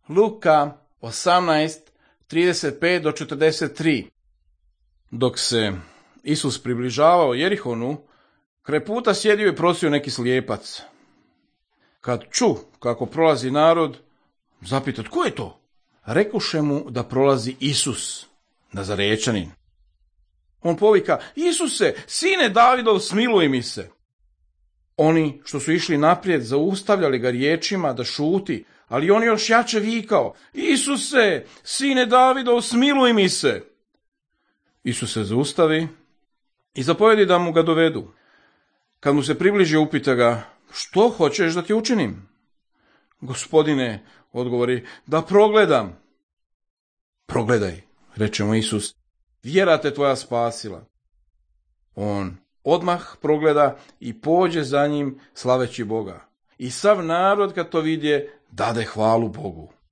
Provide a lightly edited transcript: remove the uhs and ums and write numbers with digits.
Luka 18:35 do 43. Dok se Isus približavao Jerihonu, kraj puta sjedio i prosio neki slijepac. Kad ču kako prolazi narod, zapita tko je to? Rekoše mu da prolazi Isus, Nazarečanin. On povika: Isuse, sine Davidov, smiluj mi se. Oni što su išli naprijed zaustavljali ga riječima da šuti, ali on još jače vikao: Isuse, sine Davidov, smiluj mi se. Isus se zaustavi i zapovjedi da mu ga dovedu. Kad mu se približi, upita ga: što hoćeš da ti učinim? Gospodine, odgovori, da progledam. Progledaj, reče mu Isus, vjera te tvoja spasila. On odmah progleda i pođe za njim slaveći Boga. I sav narod kad to vidje, dade hvalu Bogu.